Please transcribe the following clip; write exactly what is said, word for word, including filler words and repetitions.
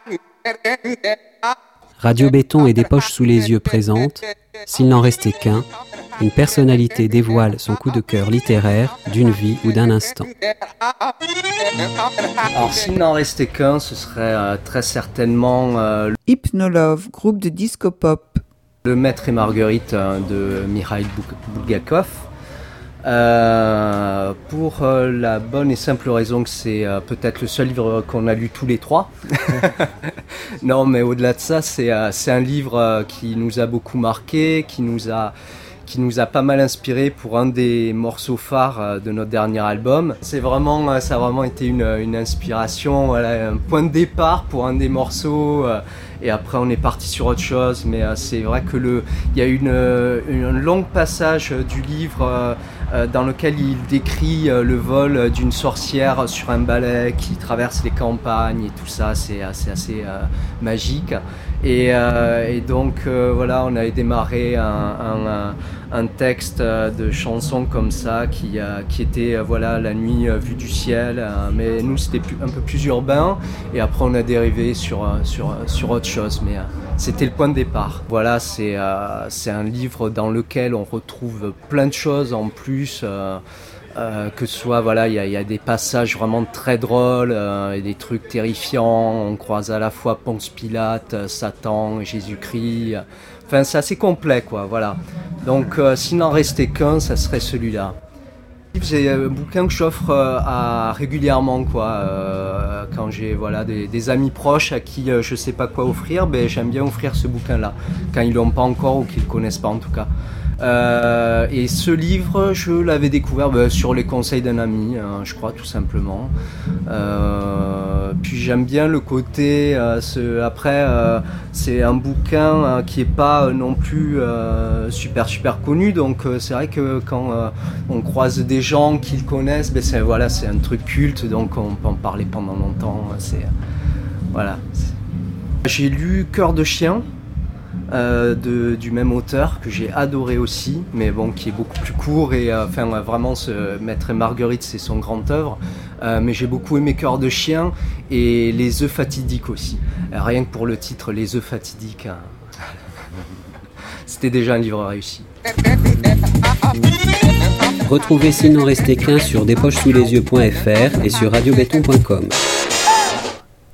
Radio Béton et des poches sous les yeux présente S'il n'en restait qu'un, une personnalité dévoile son coup de cœur littéraire d'une vie ou d'un instant. Alors s'il n'en restait qu'un, ce serait euh, très certainement euh, Hypnolove, groupe de disco-pop. Le Maître et Marguerite euh, de Mikhail Bulgakov. Euh, pour euh, la bonne et simple raison que c'est euh, peut-être le seul livre qu'on a lu tous les trois. Non, mais au-delà de ça, c'est, euh, c'est un livre euh, qui nous a beaucoup marqué, qui nous a, qui nous a pas mal inspiré pour un des morceaux phares euh, de notre dernier album. C'est vraiment, euh, ça a vraiment été une, une inspiration, voilà, un point de départ pour un des morceaux. Euh, Et après, on est parti sur autre chose, mais euh, c'est vrai que le, il y a une, une, un long passage du livre euh, euh, dans lequel il décrit euh, le vol d'une sorcière sur un balai qui traverse les campagnes et tout ça. C'est assez, assez euh, magique. Et, euh, et donc, euh, voilà, on avait démarré un, un, un texte de chanson comme ça qui, euh, qui était, euh, voilà, la nuit euh, vue du ciel. Euh, mais nous, c'était plus, un peu plus urbain. Et après, on a dérivé sur, sur, sur autre chose, mais euh, c'était le point de départ. Voilà, c'est, euh, c'est un livre dans lequel on retrouve plein de choses en plus, euh, euh, que ce soit, voilà, il y, y a des passages vraiment très drôles, euh, et des trucs terrifiants, on croise à la fois Ponce Pilate, Satan, Jésus-Christ, enfin c'est assez complet quoi, voilà. Donc euh, s'il n'en restait qu'un, ça serait celui-là. C'est un bouquin que j'offre à, régulièrement quoi. Euh, quand j'ai voilà, des, des amis proches à qui euh, je sais pas quoi offrir, ben, j'aime bien offrir ce bouquin-là, quand ils l'ont pas encore ou qu'ils le connaissent pas en tout cas. Euh, et ce livre, je l'avais découvert ben, sur les conseils d'un ami, hein, je crois tout simplement. Euh, puis j'aime bien le côté, euh, ce, après euh, c'est un bouquin euh, qui est pas euh, non plus euh, super super connu, donc euh, c'est vrai que quand euh, on croise des gens qui le connaissent, ben, c'est, voilà, c'est un truc culte, donc on peut en parler pendant longtemps. C'est, voilà. J'ai lu Cœur de chien. Euh, de, du même auteur que j'ai adoré aussi, mais bon, qui est beaucoup plus court et euh, enfin vraiment ce Maître et Marguerite c'est son grand œuvre, euh, mais j'ai beaucoup aimé Cœur de chien et Les œufs fatidiques aussi, euh, rien que pour le titre Les œufs fatidiques, hein. C'était déjà un livre réussi. Retrouvez S'il n'en restait qu'un sur des poches sous les yeux point f r et sur radio béton point com.